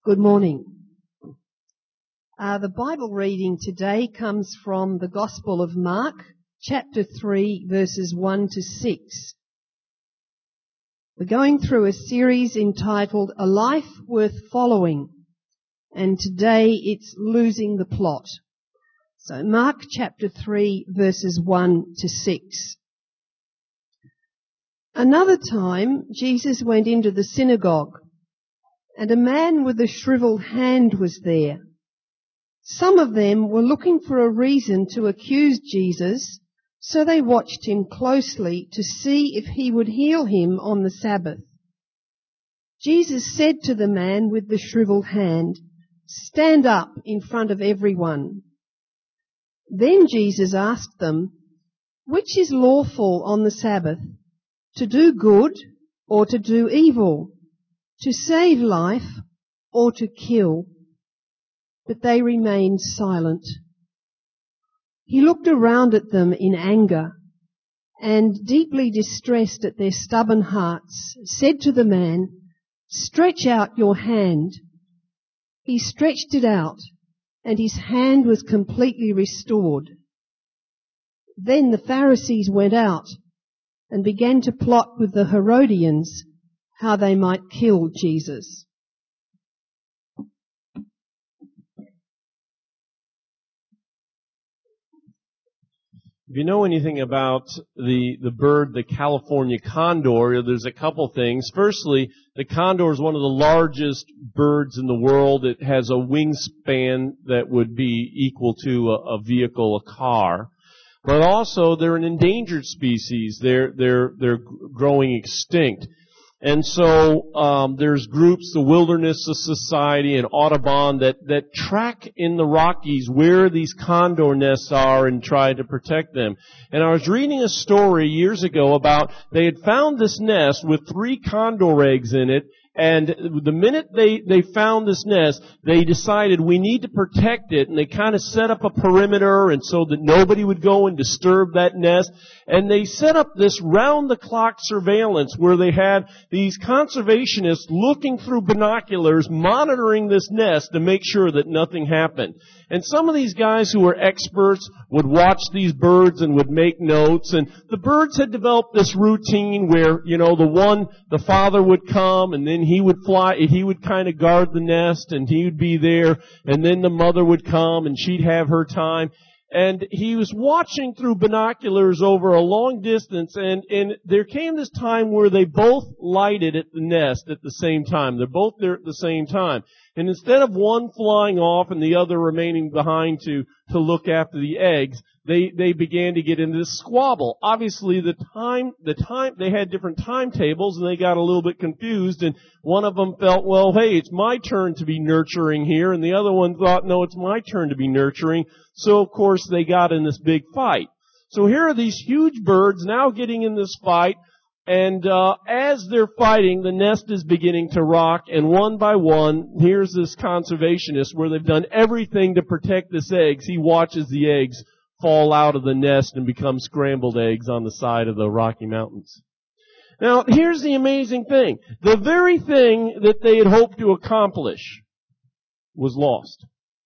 Good morning. The Bible reading today comes from the Gospel of Mark, chapter 3, verses 1 to 6. We're going through a series entitled A Life Worth Following, and today it's Losing the Plot. So Mark chapter 3, verses 1 to 6. Another time, Jesus went into the synagogue, and a man with a shriveled hand was there. Some of them were looking for a reason to accuse Jesus, so they watched him closely to see if he would heal him on the Sabbath. Jesus said to the man with the shriveled hand, "Stand up in front of everyone." Then Jesus asked them, "Which is lawful on the Sabbath, to do good or to do evil, to save life or to kill?" But they remained silent. He looked around at them in anger and, deeply distressed at their stubborn hearts, said to the man, "Stretch out your hand." He stretched it out, and his hand was completely restored. Then the Pharisees went out and began to plot with the Herodians how they might kill Jesus. If you know anything about the bird, the California condor, there's a couple things. Firstly, the condor is one of the largest birds in the world. It has a wingspan that would be equal to a vehicle, a car. But also, they're an endangered species. They're growing extinct. And so, there's groups, the Wilderness Society and Audubon, that track in the Rockies where these condor nests are and try to protect them. And I was reading a story years ago about they had found this nest with 3 condor eggs in it. And the minute they found this nest, they decided we need to protect it, and they kind of set up a perimeter and so that nobody would go and disturb that nest. And they set up this round-the-clock surveillance where they had these conservationists looking through binoculars, monitoring this nest to make sure that nothing happened. And some of these guys who were experts would watch these birds and would make notes, and the birds had developed this routine where, the father would come and then he would fly, he would kind of guard the nest and he would be there, and then the mother would come and she'd have her time. And he was watching through binoculars over a long distance, and there came this time where they both lighted at the nest at the same time. They're both there at the same time. And instead of one flying off and the other remaining behind to look after the eggs, they began to get into this squabble. Obviously they had different timetables and they got a little bit confused, and one of them felt, well, hey, it's my turn to be nurturing here, and the other one thought, no, it's my turn to be nurturing. So of course they got in this big fight. So here are these huge birds now getting in this fight, and as they're fighting, the nest is beginning to rock, and one by one, here's this conservationist where they've done everything to protect this eggs. He watches the eggs fall out of the nest and become scrambled eggs on the side of the Rocky Mountains. Now, here's the amazing thing. The very thing that they had hoped to accomplish was lost.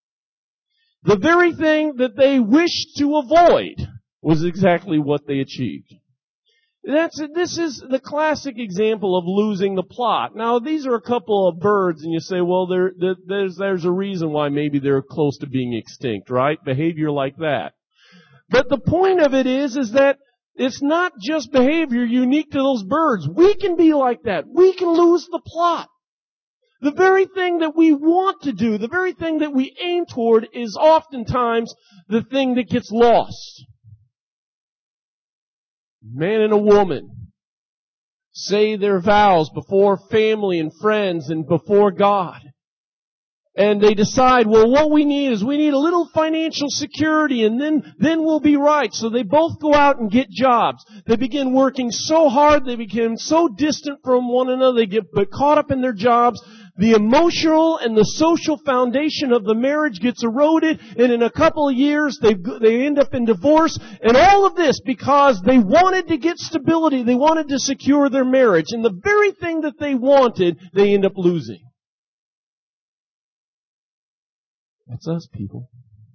The very thing that they wished to avoid was exactly what they achieved. This is the classic example of losing the plot. Now, these are a couple of birds, and you say, well, there's a reason why maybe they're close to being extinct, right? Behavior like that. But the point of it is that it's not just behavior unique to those birds. We can be like that. We can lose the plot. The very thing that we want to do, the very thing that we aim toward is oftentimes the thing that gets lost. Man and a woman say their vows before family and friends and before God. And they decide, well, what we need is we need a little financial security, and then we'll be right. So they both go out and get jobs. They begin working so hard, they become so distant from one another, they get caught up in their jobs. The emotional and the social foundation of the marriage gets eroded, and in a couple of years they end up in divorce. And all of this because they wanted to get stability, they wanted to secure their marriage, and the very thing that they wanted, they end up losing. That's us, people.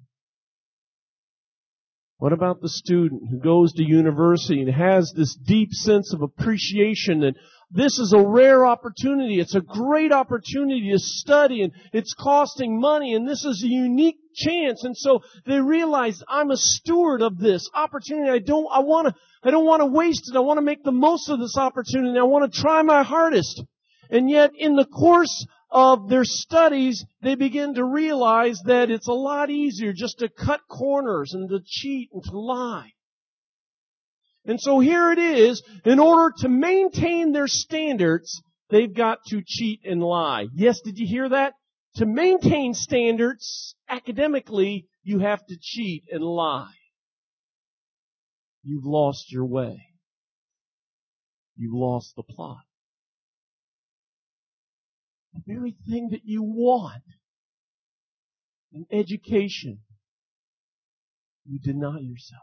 What about the student who goes to university and has this deep sense of appreciation that this is a rare opportunity, it's a great opportunity to study, and it's costing money, and this is a unique chance, and so they realize I'm a steward of this opportunity. I don't want to waste it. I want to make the most of this opportunity. I want to try my hardest. And yet, in the course of their studies, they begin to realize that it's a lot easier just to cut corners and to cheat and to lie. And so here it is, in order to maintain their standards, they've got to cheat and lie. Yes, did you hear that? To maintain standards academically, you have to cheat and lie. You've lost your way. You've lost the plot. The very thing that you want, in education, you deny yourself.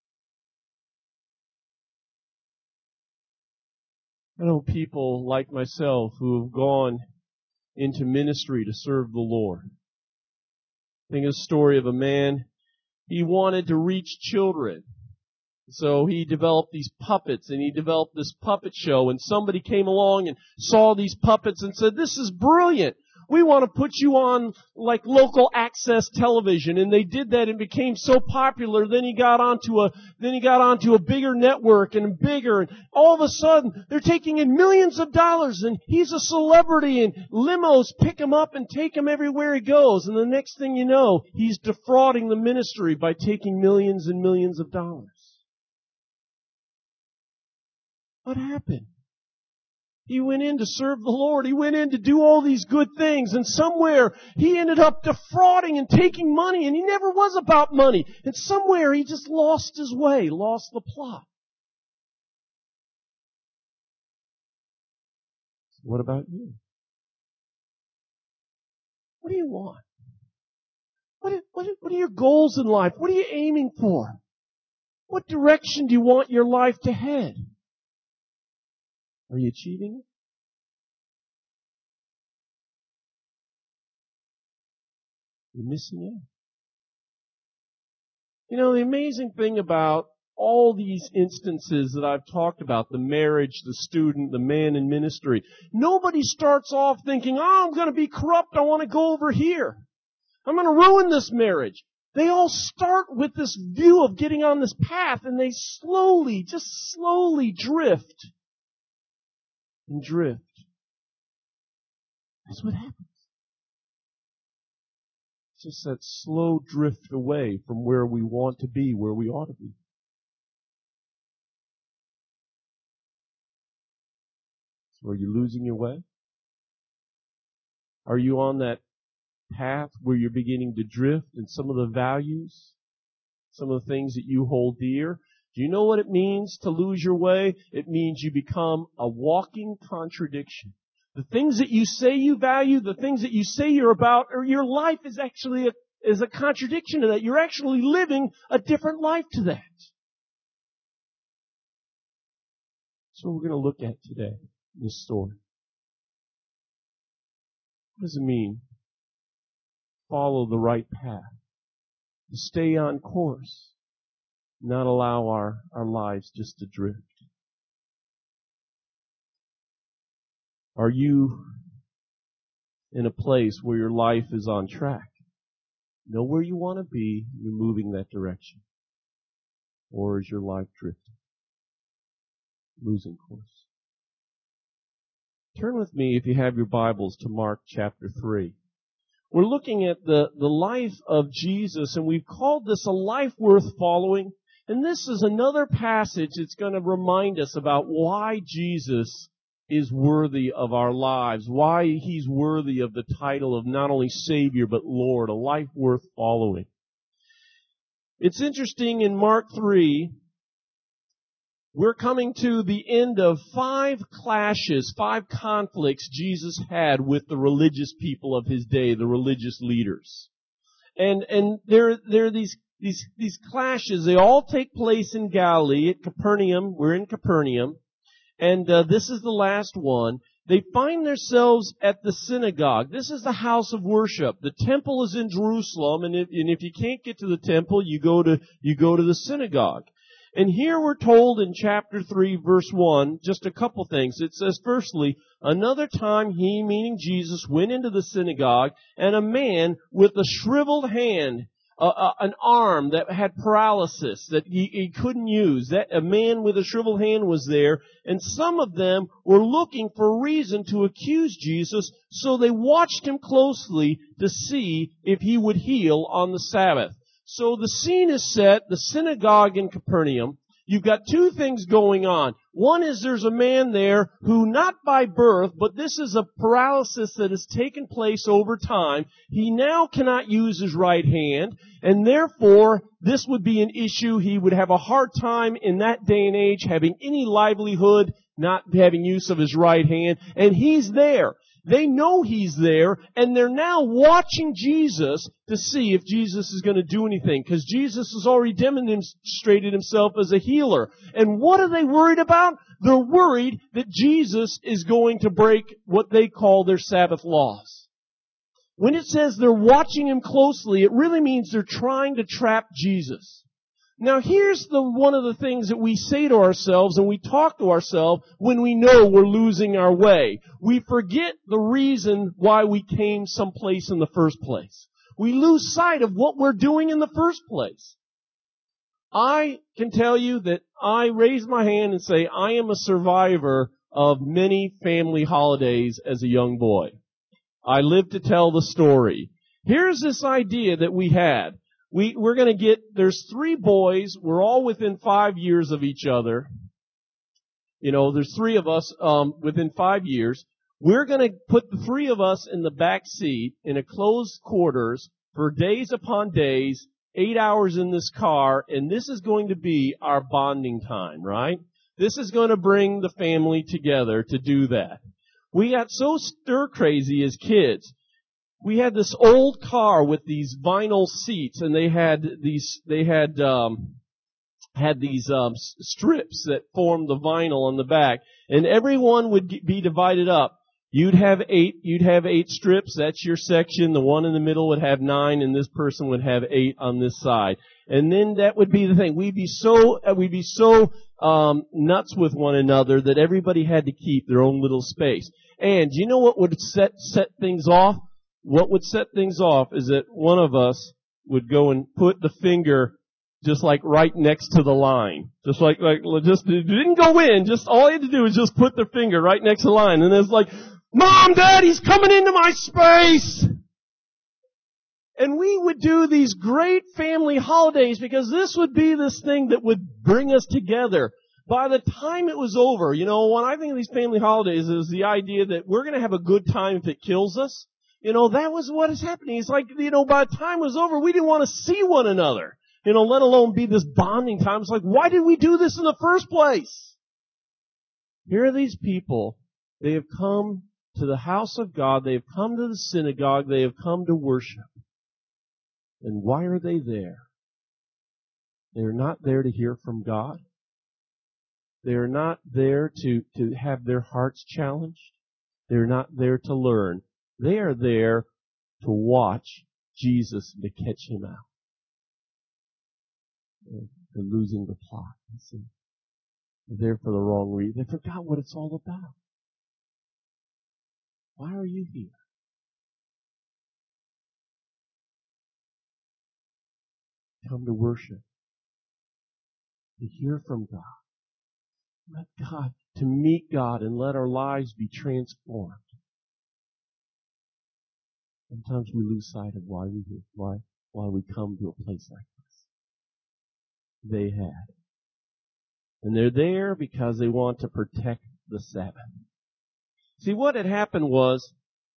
I know people like myself who have gone into ministry to serve the Lord. I think of a story of a man, he wanted to reach children. So he developed these puppets, and he developed this puppet show, and somebody came along and saw these puppets and said, "This is brilliant. We want to put you on like local access television." And they did that and became so popular. Then he got onto a bigger network and bigger. And all of a sudden, they're taking in millions of dollars, and he's a celebrity, and limos pick him up and take him everywhere he goes. And the next thing you know, he's defrauding the ministry by taking millions and millions of dollars. What happened? He went in to serve the Lord. He went in to do all these good things. And somewhere he ended up defrauding and taking money. And he never was about money. And somewhere he just lost his way, lost the plot. What about you? What do you want? What are your goals in life? What are you aiming for? What direction do you want your life to head? Are you achieving it? You're missing out. You know, the amazing thing about all these instances that I've talked about, the marriage, the student, the man in ministry, nobody starts off thinking, "Oh, I'm going to be corrupt. I want to go over here. I'm going to ruin this marriage." They all start with this view of getting on this path, and they slowly drift. And drift. That's what happens. It's just that slow drift away from where we want to be, where we ought to be. So are you losing your way? Are you on that path where you're beginning to drift in some of the values, some of the things that you hold dear? Do you know what it means to lose your way? It means you become a walking contradiction. The things that you say you value, the things that you say you're about, or your life is actually a contradiction to that. You're actually living a different life to that. So we're going to look at today, this story. What does it mean? Follow the right path. To stay on course. Not allow our lives just to drift. Are you in a place where your life is on track? Know where you want to be, you're moving that direction. Or is your life drifting? Losing course. Turn with me, if you have your Bibles, to Mark chapter 3. We're looking at the life of Jesus, and we've called this a life worth following. And this is another passage that's going to remind us about why Jesus is worthy of our lives, why He's worthy of the title of not only Savior, but Lord, a life worth following. It's interesting, in Mark 3, we're coming to the end of 5 clashes, 5 conflicts Jesus had with the religious people of His day, the religious leaders. And there are these clashes. They all take place in Galilee at Capernaum. We're in Capernaum. And this is the last one. They find themselves at the synagogue. This is the house of worship. The temple is in Jerusalem, and if you can't get to the temple, you go to the synagogue. And here we're told in chapter 3, verse 1, just a couple things. It says, firstly, another time he, meaning Jesus, went into the synagogue, and a man with a shriveled hand, an arm that had paralysis that he couldn't use. That a man with a shriveled hand was there, and some of them were looking for a reason to accuse Jesus, so they watched him closely to see if he would heal on the Sabbath. So the scene is set, the synagogue in Capernaum. You've got two things going on. One is there's a man there who, not by birth, but this is a paralysis that has taken place over time. He now cannot use his right hand, and therefore this would be an issue. He would have a hard time in that day and age having any livelihood, not having use of his right hand, and he's there. They know he's there, and they're now watching Jesus to see if Jesus is going to do anything, because Jesus has already demonstrated himself as a healer. And what are they worried about? They're worried that Jesus is going to break what they call their Sabbath laws. When it says they're watching him closely, it really means they're trying to trap Jesus. Now here's one of the things that we say to ourselves and we talk to ourselves when we know we're losing our way. We forget the reason why we came someplace in the first place. We lose sight of what we're doing in the first place. I can tell you that I raise my hand and say I am a survivor of many family holidays as a young boy. I live to tell the story. Here's this idea that we had. We're going to get, there's 3 boys, we're all within 5 years of each other. You know, there's 3 of us within 5 years. We're going to put the 3 of us in the back seat in a closed quarters for days upon days, 8 hours in this car, and this is going to be our bonding time, right? This is going to bring the family together to do that. We got so stir crazy as kids. We had this old car with these vinyl seats, and they had these strips that formed the vinyl on the back, and everyone would be divided up. You'd have 8 strips, that's your section, the one in the middle would have 9, and this person would have 8 on this side. And then that would be the thing. We'd be so nuts with one another that everybody had to keep their own little space. And you know what would set things off? What would set things off is that one of us would go and put the finger just like right next to the line. Just like just, it didn't go in, just all you had to do was just put the finger right next to the line. And it's like, Mom, Dad, he's coming into my space! And we would do these great family holidays because this would be this thing that would bring us together. By the time it was over, you know, when I think of these family holidays, it was the idea that we're going to have a good time if it kills us. You know, that was what is happening. It's like, you know, by the time it was over, we didn't want to see one another. You know, let alone be this bonding time. It's like, why did we do this in the first place? Here are these people. They have come to the house of God. They have come to the synagogue. They have come to worship. And why are they there? They're not there to hear from God. They're not there to have their hearts challenged. They're not there to learn. They are there to watch Jesus and to catch him out. They're losing the plot. See? They're there for the wrong reason. They forgot what it's all about. Why are you here? Come to worship. To hear from God. Let God, to meet God and let our lives be transformed. Sometimes we lose sight of why we come to a place like this. They had. And they're there because they want to protect the Sabbath. See, what had happened was,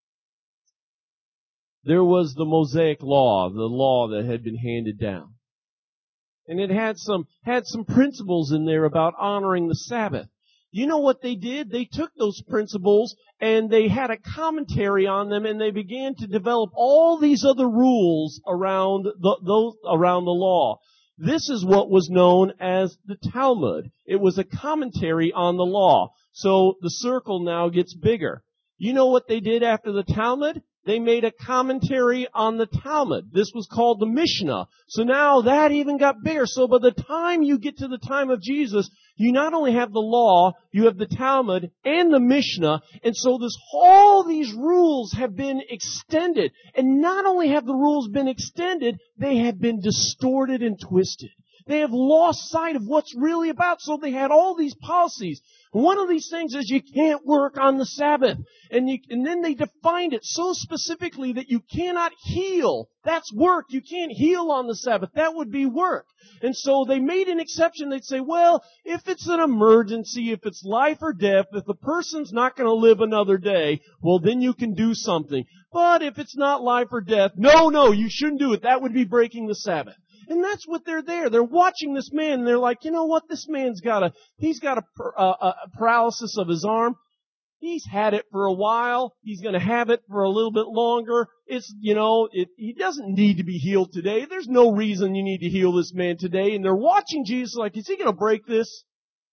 there was the Mosaic law, the law that had been handed down. And it had some principles in there about honoring the Sabbath. You know what they did? They took those principles and they had a commentary on them, and they began to develop all these other rules around the law. This is what was known as the Talmud. It was a commentary on the law. So the circle now gets bigger. You know what they did after the Talmud? They made a commentary on the Talmud. This was called the Mishnah. So now that even got bigger. So by the time you get to the time of Jesus, you not only have the law, you have the Talmud and the Mishnah. And so all these rules have been extended. And not only have the rules been extended, they have been distorted and twisted. They have lost sight of what's really about. So they had all these policies. One of these things is you can't work on the Sabbath. And then they defined it so specifically that you cannot heal. That's work. You can't heal on the Sabbath. That would be work. And so they made an exception. They'd say, well, if it's an emergency, if it's life or death, if the person's not going to live another day, well, then you can do something. But if it's not life or death, no, you shouldn't do it. That would be breaking the Sabbath. And that's what they're there. They're watching this man and they're like, you know what? This man's he's got a paralysis of his arm. He's had it for a while. He's going to have it for a little bit longer. He doesn't need to be healed today. There's no reason you need to heal this man today. And they're watching Jesus like, is he going to break this?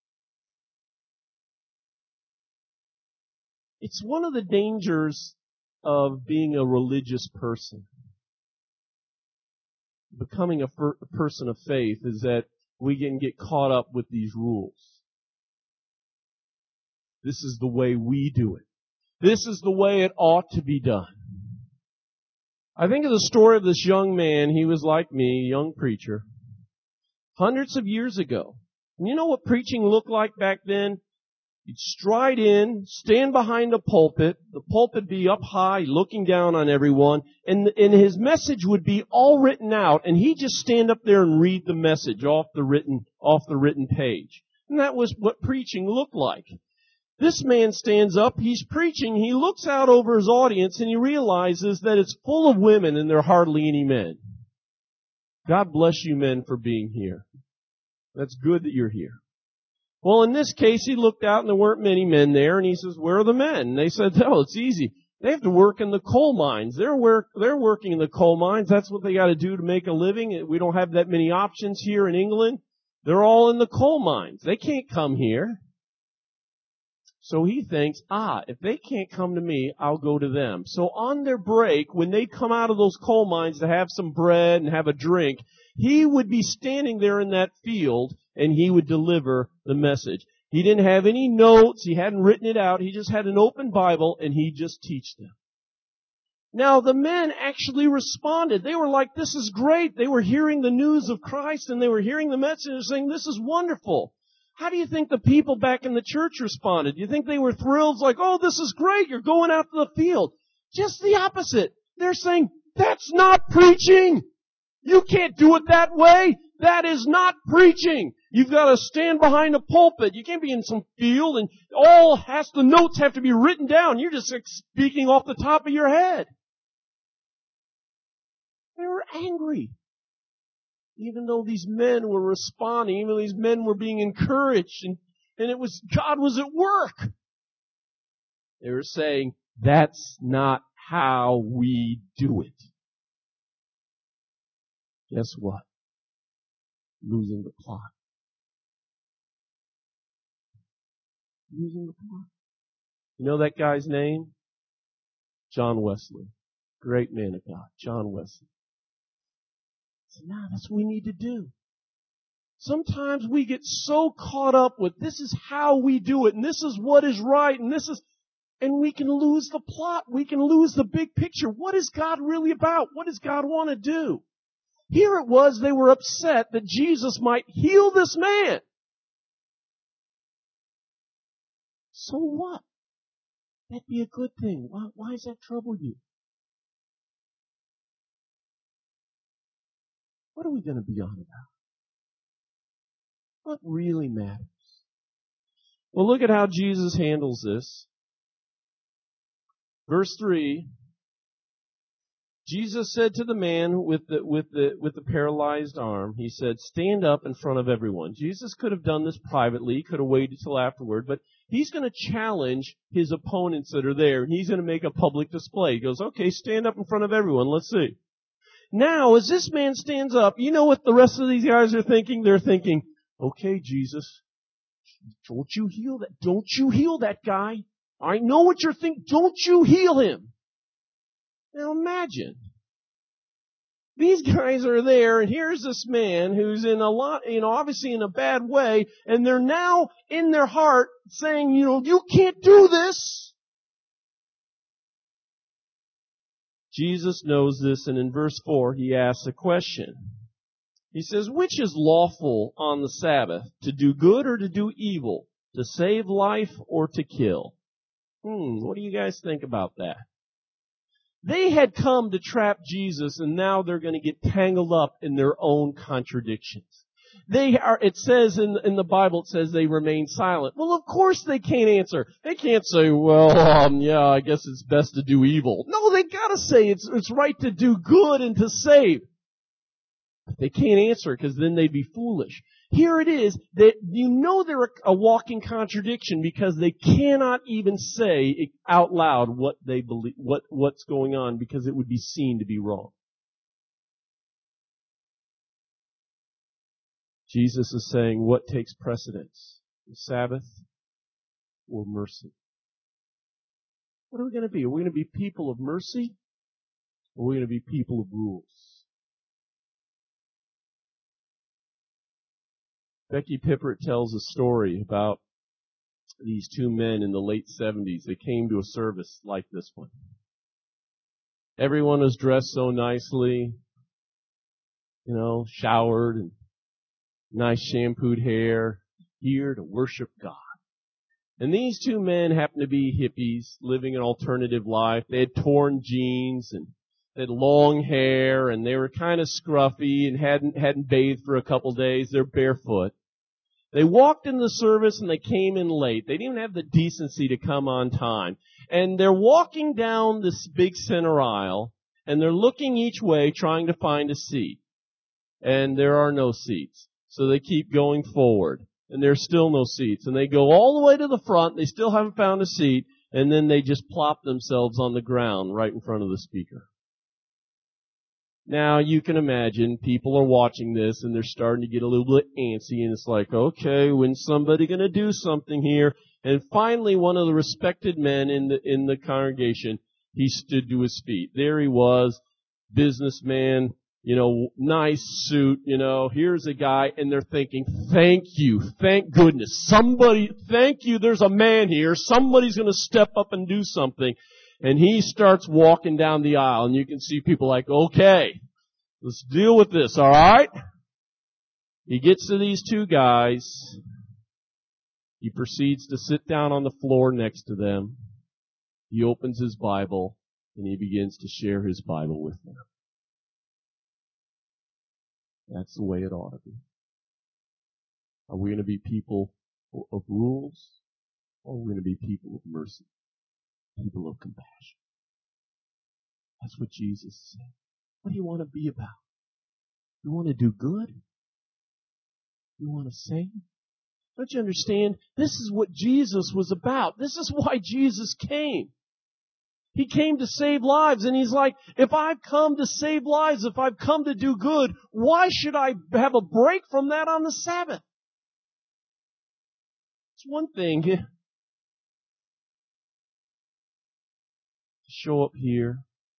It's one of the dangers of being a religious person. Becoming a person of faith is that we can get caught up with these rules. This is the way we do it. This is the way it ought to be done. I think of the story of this young man. He was like me, a young preacher, hundreds of years ago. And you know what preaching looked like back then? You'd stride in, stand behind a pulpit. The pulpit be up high, looking down on everyone. And his message would be all written out. And he'd just stand up there and read the message off the written page. And that was what preaching looked like. This man stands up, he's preaching, he looks out over his audience and he realizes that it's full of women and there are hardly any men. God bless you men for being here. That's good that you're here. Well, in this case, he looked out and there weren't many men there, and he says, where are the men? And they said, oh, it's easy. They have to work in the coal mines. They're working in the coal mines. That's what they got to do to make a living. We don't have that many options here in England. They're all in the coal mines. They can't come here. So he thinks, if they can't come to me, I'll go to them. So on their break, when they come out of those coal mines to have some bread and have a drink, he would be standing there in that field and he would deliver the message. He didn't have any notes. He hadn't written it out. He just had an open Bible and he'd just teach them. Now the men actually responded. They were like, this is great. They were hearing the news of Christ and they were hearing the message and saying, this is wonderful. How do you think the people back in the church responded? Do you think they were thrilled like, oh, this is great. You're going out to the field. Just the opposite. They're saying, that's not preaching. You can't do it that way. That is not preaching. You've got to stand behind a pulpit. You can't be in some field and the notes have to be written down. You're just speaking off the top of your head. They were angry. Even though these men were responding, even though these men were being encouraged, and God was at work. They were saying, that's not how we do it. Guess what? Losing the plot. Losing the plot. You know that guy's name? John Wesley. Great man of God, John Wesley. So now that's what we need to do. Sometimes we get so caught up with this is how we do it and this is what is right and we can lose the plot. We can lose the big picture. What is God really about? What does God want to do? Here it was, they were upset that Jesus might heal this man. So what? That'd be a good thing. Why does that trouble you? What are we going to be on about? What really matters? Well, look at how Jesus handles this. Verse 3, Jesus said to the man with the paralyzed arm, he said, stand up in front of everyone. Jesus could have done this privately, he could have waited till afterward, but he's going to challenge his opponents that are there, and he's going to make a public display. He goes, okay, stand up in front of everyone, let's see. Now, as this man stands up, you know what the rest of these guys are thinking? They're thinking, okay, Jesus, don't you heal that. Don't you heal that guy. I know what you're thinking. Don't you heal him. Now imagine. These guys are there, and here's this man who's in a lot, obviously in a bad way, and they're now in their heart saying, you can't do this. Jesus knows this, and in verse 4, he asks a question. He says, which is lawful on the Sabbath, to do good or to do evil, to save life or to kill? What do you guys think about that? They had come to trap Jesus, and now they're going to get tangled up in their own contradictions. It says in the Bible, it says they remain silent. Well, of course they can't answer. They can't say, I guess it's best to do evil. No, they gotta say it's right to do good and to save. But they can't answer because then they'd be foolish. Here it is that they're a walking contradiction because they cannot even say out loud what they believe, what's going on, because it would be seen to be wrong. Jesus is saying, what takes precedence? The Sabbath or mercy? What are we going to be? Are we going to be people of mercy? Or are we going to be people of rules? Becky Pippert tells a story about these two men in the late 70s. They came to a service like this one. Everyone was dressed so nicely, showered and nice shampooed hair, here to worship God. And these two men happened to be hippies, living an alternative life. They had torn jeans and they had long hair, and they were kind of scruffy and hadn't bathed for a couple days. They're barefoot. They walked in the service and they came in late. They didn't even have the decency to come on time. And they're walking down this big center aisle, and they're looking each way trying to find a seat. And there are no seats. So they keep going forward, and there's still no seats. And they go all the way to the front, they still haven't found a seat, and then they just plop themselves on the ground right in front of the speaker. Now, you can imagine people are watching this, and they're starting to get a little bit antsy, and it's like, okay, when's somebody going to do something here? And finally, one of the respected men in the congregation, he stood to his feet. There he was, businessman, nice suit, here's a guy, and they're thinking, thank you, thank goodness, thank you, there's a man here, somebody's going to step up and do something. And he starts walking down the aisle, and you can see people like, okay, let's deal with this, alright? He gets to these two guys. He proceeds to sit down on the floor next to them. He opens his Bible, and he begins to share his Bible with them. That's the way it ought to be. Are we going to be people of rules, or are we going to be people of mercy? People of compassion. That's what Jesus said. What do you want to be about? You want to do good? You want to save? Don't you understand? This is what Jesus was about. This is why Jesus came. He came to save lives, and he's like, if I've come to save lives, if I've come to do good, why should I have a break from that on the Sabbath? It's one thing to show up here.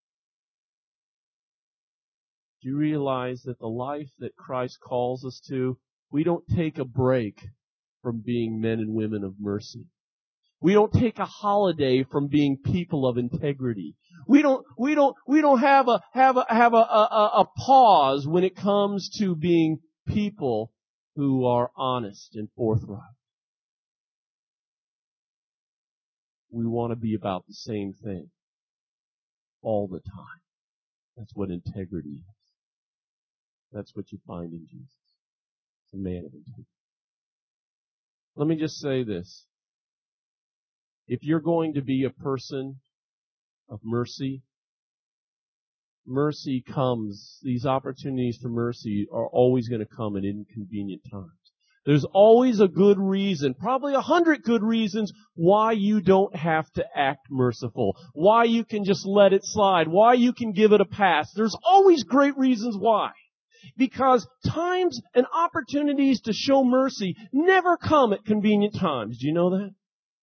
Do you realize that the life that Christ calls us to, we don't take a break from being men and women of mercy. We don't take a holiday from being people of integrity. We don't have a pause when it comes to being people who are honest and forthright. We want to be about the same thing all the time. That's what integrity is. That's what you find in Jesus. It's a man of integrity. Let me just say this. If you're going to be a person of mercy, mercy comes, these opportunities for mercy are always going to come at inconvenient times. There's always a good reason, probably 100 good reasons why you don't have to act merciful, why you can just let it slide, why you can give it a pass. There's always great reasons why. Because times and opportunities to show mercy never come at convenient times. Do you know that?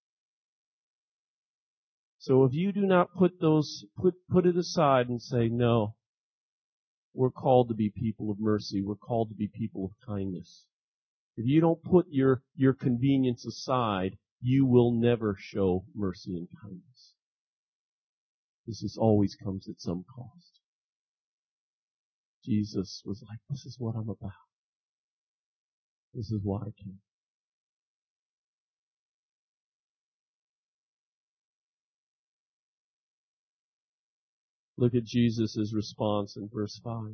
So if you do not put it aside and say, no, we're called to be people of mercy. We're called to be people of kindness. If you don't put your convenience aside, you will never show mercy and kindness. This always comes at some cost. Jesus was like, this is what I'm about. This is why I came. Look at Jesus' response in verse 5.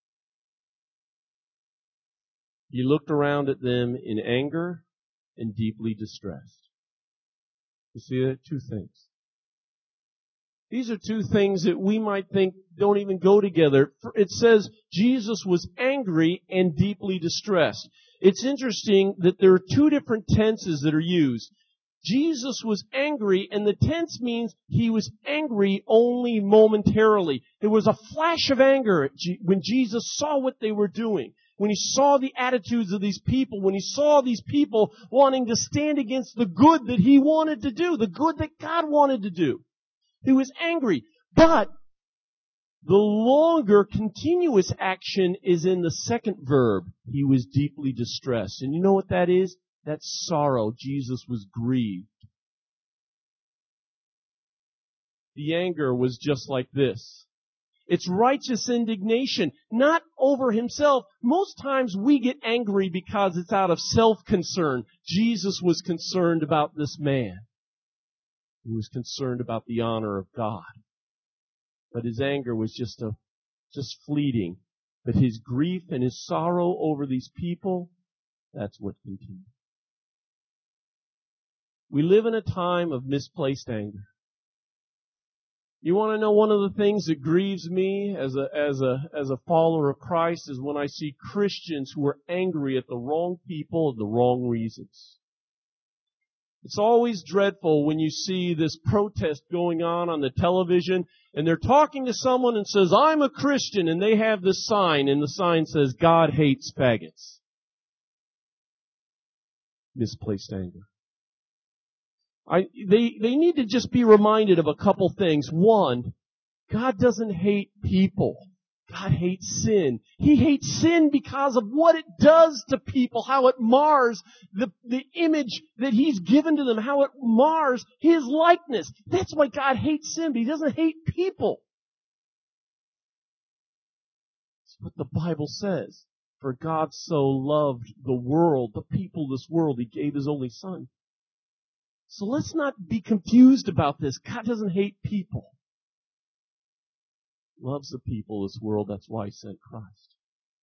He looked around at them in anger and deeply distressed. You see that? Two things. These are two things that we might think don't even go together. It says Jesus was angry and deeply distressed. It's interesting that there are two different tenses that are used. Jesus was angry, and the tense means he was angry only momentarily. There was a flash of anger when Jesus saw what they were doing. When he saw the attitudes of these people, when he saw these people wanting to stand against the good that he wanted to do, the good that God wanted to do. He was angry. But the longer continuous action is in the second verb. He was deeply distressed. And you know what that is? That's sorrow. Jesus was grieved. The anger was just like this. It's righteous indignation, not over himself. Most times we get angry because it's out of self-concern. Jesus was concerned about this man. He was concerned about the honor of God. But his anger was just fleeting. But his grief and his sorrow over these people, that's what continued. We live in a time of misplaced anger. You want to know one of the things that grieves me as a follower of Christ is when I see Christians who are angry at the wrong people and the wrong reasons. It's always dreadful when you see this protest going on the television and they're talking to someone and says, I'm a Christian, and they have this sign and the sign says, God hates faggots. Misplaced anger. They need to just be reminded of a couple things. One, God doesn't hate people. God hates sin. He hates sin because of what it does to people, how it mars the image that He's given to them, how it mars His likeness. That's why God hates sin, but He doesn't hate people. That's what the Bible says. For God so loved the world, the people of this world, He gave His only Son. So let's not be confused about this. God doesn't hate people. He loves the people of this world. That's why He sent Christ.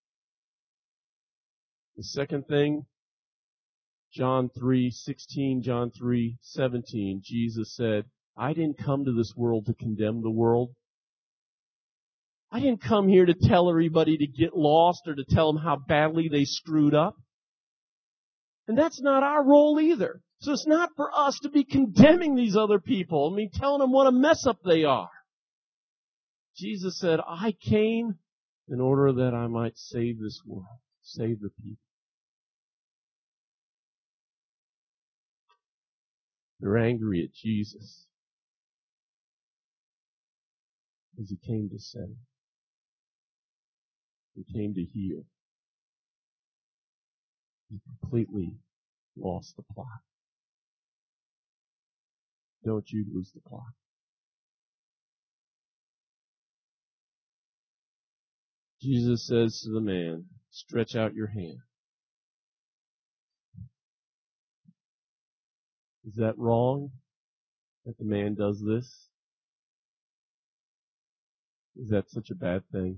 The second thing, John 3:16, John 3:17, Jesus said, I didn't come to this world to condemn the world. I didn't come here to tell everybody to get lost or to tell them how badly they screwed up. And that's not our role either. So it's not for us to be condemning these other people. Telling them what a mess up they are. Jesus said, I came in order that I might save this world, save the people. They're angry at Jesus because He came to save. He came to heal. He completely lost the plot. Don't you lose the plot. Jesus says to the man, stretch out your hand. Is that wrong that the man does this? Is that such a bad thing?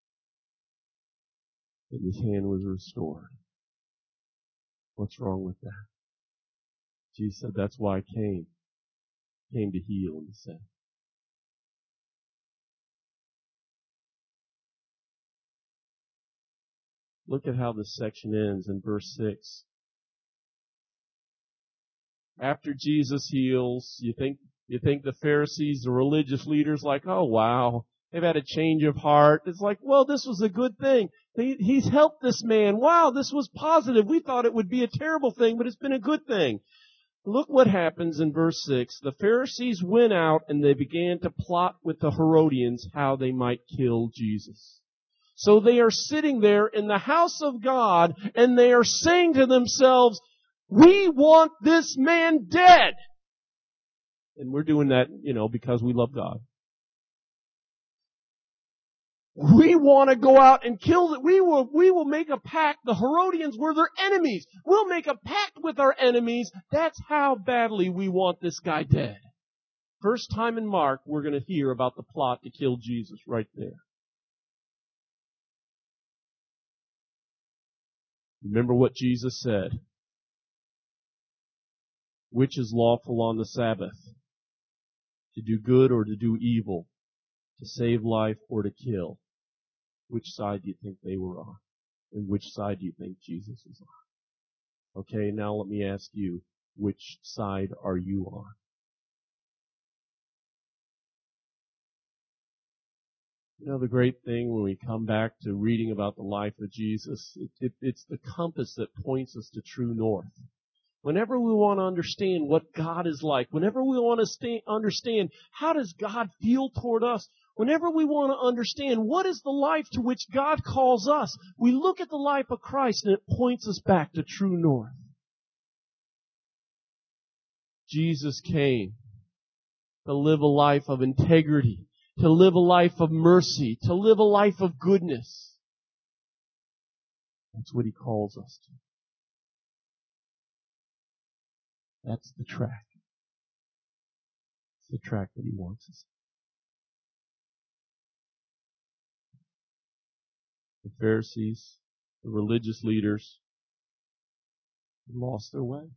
That his hand was restored. What's wrong with that? Jesus said, that's why I came. Came to heal and save. Look at how this section ends in verse 6. After Jesus heals, you think the Pharisees, the religious leaders, like, oh wow, they've had a change of heart. It's like, well, this was a good thing. He's helped this man. Wow, this was positive. We thought it would be a terrible thing, but it's been a good thing. Look what happens in verse 6. The Pharisees went out and they began to plot with the Herodians how they might kill Jesus. So they are sitting there in the house of God and they are saying to themselves, we want this man dead. And we're doing that, because we love God. We want to go out and kill it. We will make a pact. The Herodians were their enemies. We'll make a pact with our enemies. That's how badly we want this guy dead. First time in Mark, we're going to hear about the plot to kill Jesus right there. Remember what Jesus said. Which is lawful on the Sabbath? To do good or to do evil? To save life or to kill? Which side do you think they were on? And which side do you think Jesus is on? Okay, now let me ask you, which side are you on? The great thing when we come back to reading about the life of Jesus, it's the compass that points us to true north. Whenever we want to understand what God is like, whenever we want to understand how does God feel toward us, whenever we want to understand what is the life to which God calls us, we look at the life of Christ and it points us back to true north. Jesus came to live a life of integrity, to live a life of mercy, to live a life of goodness. That's what He calls us to. That's the track. It's the track that He wants us. The Pharisees, the religious leaders, lost their way.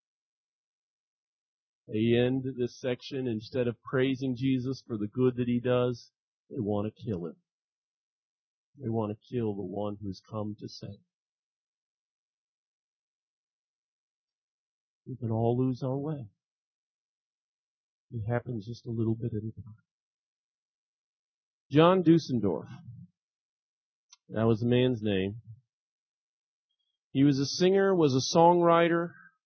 They end this section, instead of praising Jesus for the good that He does, they want to kill Him. They want to kill the one who's come to save. We can all lose our way. It happens just a little bit at a time. John Dusendorf. That was the man's name. He was a singer, was a songwriter.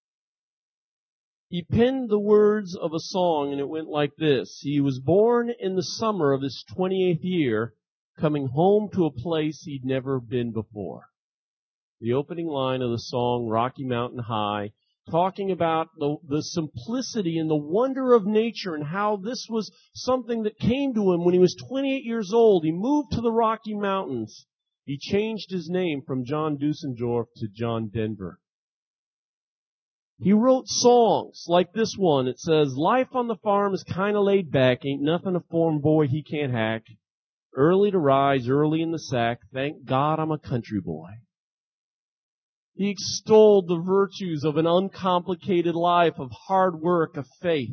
He penned the words of a song, and it went like this. He was born in the summer of his 28th year, coming home to a place he'd never been before. The opening line of the song, Rocky Mountain High, talking about the simplicity and the wonder of nature and how this was something that came to him when he was 28 years old. He moved to the Rocky Mountains. He changed his name from John Dusendorf to John Denver. He wrote songs like this one. It says, life on the farm is kinda laid back, ain't nothing a farm boy he can't hack. Early to rise, early in the sack, thank God I'm a country boy. He extolled the virtues of an uncomplicated life, of hard work, of faith.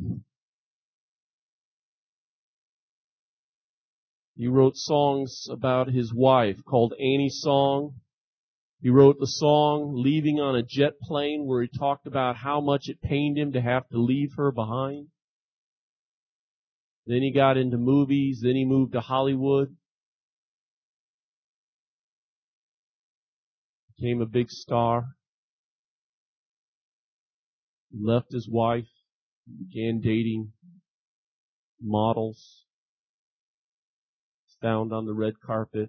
He wrote songs about his wife called Annie's Song. He wrote the song Leaving on a Jet Plane, where he talked about how much it pained him to have to leave her behind. Then he got into movies. Then he moved to Hollywood. Became a big star. He left his wife. Began dating models. Found on the red carpet.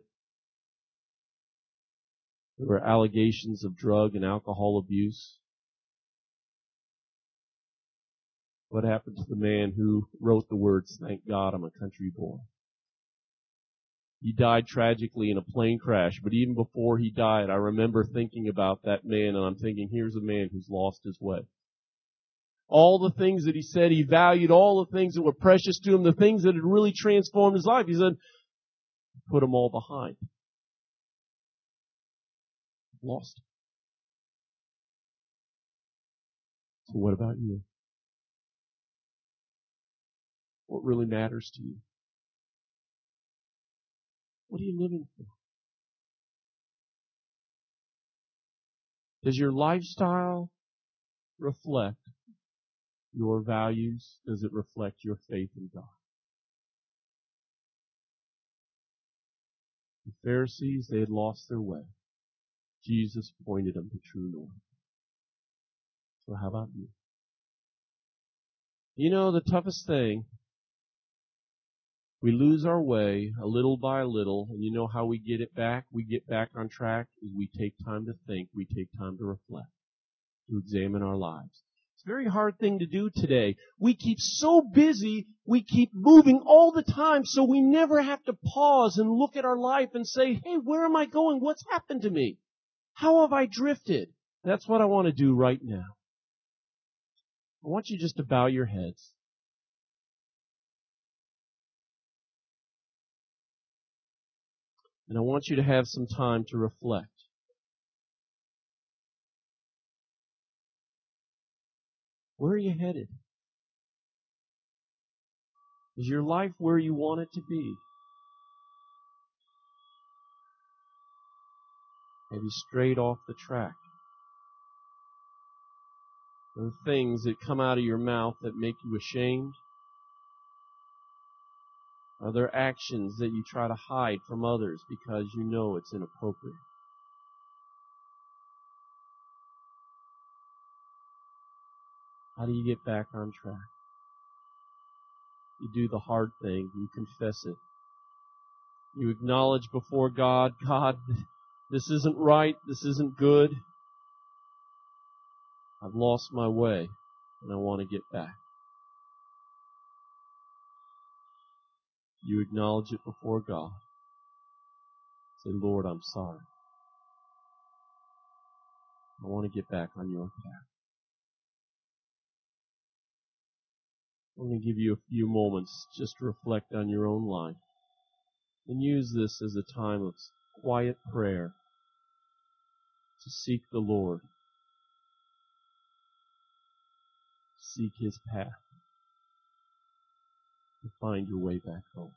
There were allegations of drug and alcohol abuse. What happened to the man who wrote the words, thank God I'm a country boy? He died tragically in a plane crash, but even before he died, I remember thinking about that man, and I'm thinking, here's a man who's lost his way. All the things that he said he valued, all the things that were precious to him, the things that had really transformed his life, he said, put them all behind. Lost. So what about you? What really matters to you? What are you living for? Does your lifestyle reflect your values? Does it reflect your faith in God? The Pharisees, they had lost their way. Jesus pointed them to true north. So how about you? You know, the toughest thing, we lose our way a little by little, and you know how we get it back? We get back on track is we take time to think, we take time to reflect, to examine our lives. It's a very hard thing to do today. We keep so busy, we keep moving all the time, so we never have to pause and look at our life and say, hey, where am I going? What's happened to me? How have I drifted? That's what I want to do right now. I want you just to bow your heads. And I want you to have some time to reflect. Where are you headed? Is your life where you want it to be? Have you strayed off the track? Are there things that come out of your mouth that make you ashamed? Are there actions that you try to hide from others because you know it's inappropriate? How do you get back on track? You do the hard thing. You confess it. You acknowledge before God, God, this isn't right. This isn't good. I've lost my way and I want to get back. You acknowledge it before God. Say, Lord, I'm sorry. I want to get back on your path. I'm going to give you a few moments just to reflect on your own life and use this as a time of quiet prayer to seek the Lord, seek His path, to find your way back home.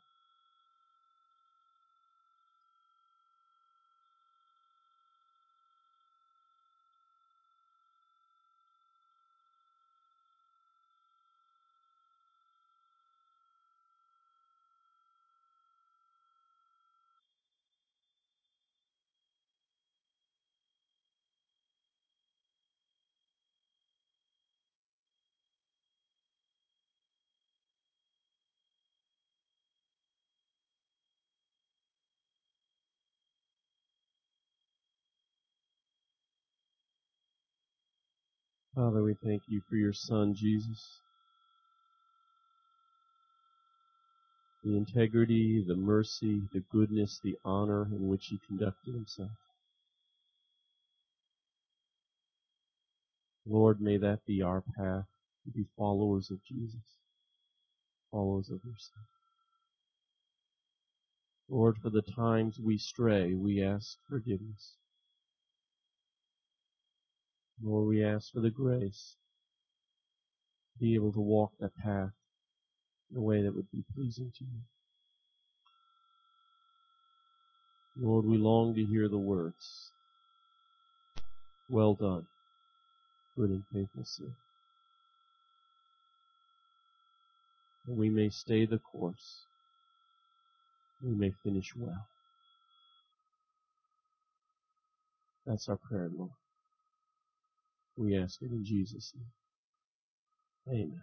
Father, we thank you for your Son, Jesus. The integrity, the mercy, the goodness, the honor in which He conducted Himself. Lord, may that be our path, to be followers of Jesus, followers of your Son. Lord, for the times we stray, we ask forgiveness. Lord, we ask for the grace to be able to walk that path in a way that would be pleasing to you. Lord, we long to hear the words, well done, good and faithful servant. That we may stay the course. We may finish well. That's our prayer, Lord. We ask it in Jesus' name. Amen.